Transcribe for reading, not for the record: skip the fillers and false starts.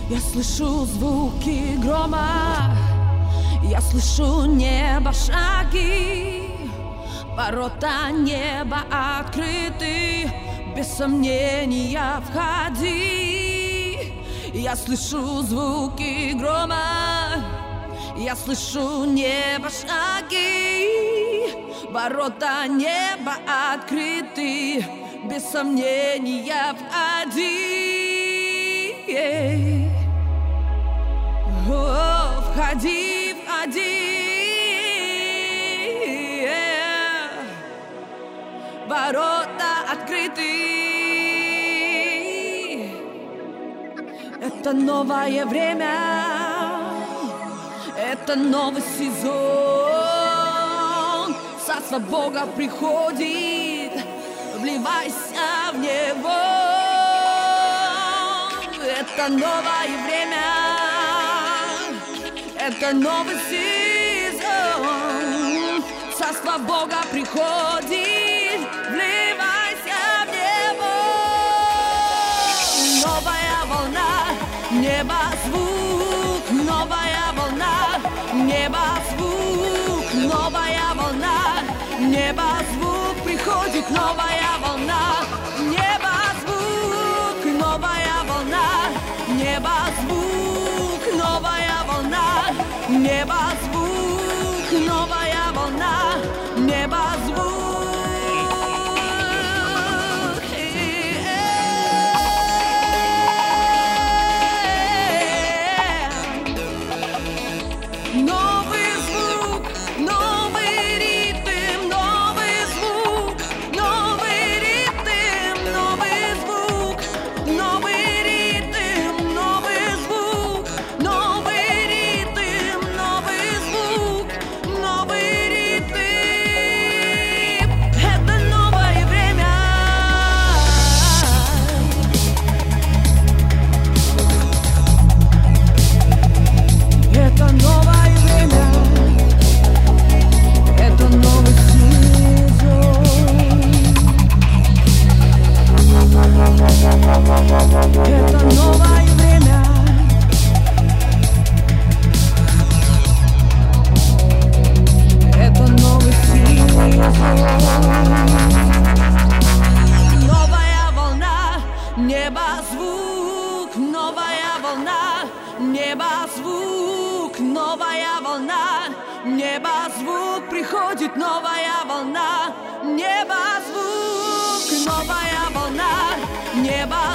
Я слышу звуки грома, я слышу небо шаги, ворота неба открыты, без сомнения входи. Я слышу звуки грома, я слышу небо шаги, ворота неба открыты, без сомнения входи. О, входи, входи, ворота открыты. Это новое время, это новый сезон. Царство Бога приходит, вливайся в него. Это новое время, это новый сезон. Царство Бога приходит, вливайся в него. Новая волна, небо звук, новая волна, небо звук, новая волна, небо звук, приходит новая волна, небо звук, новая волна, небо звук, новая волна, небо звук, новая волна, небо звук. Новый звук, новый ритм, новый звук, новый ритм, новый звук, новый ритм, новый звук, новый ритм, новый звук, новый ритм. Это новое время. Это новое время, это новый сезон. Это новое время, это новый сезон. Новая волна, небо звук, новая волна, небо звук, новая волна, небо звук, приходит новая волна, небо звук, новая волна, небо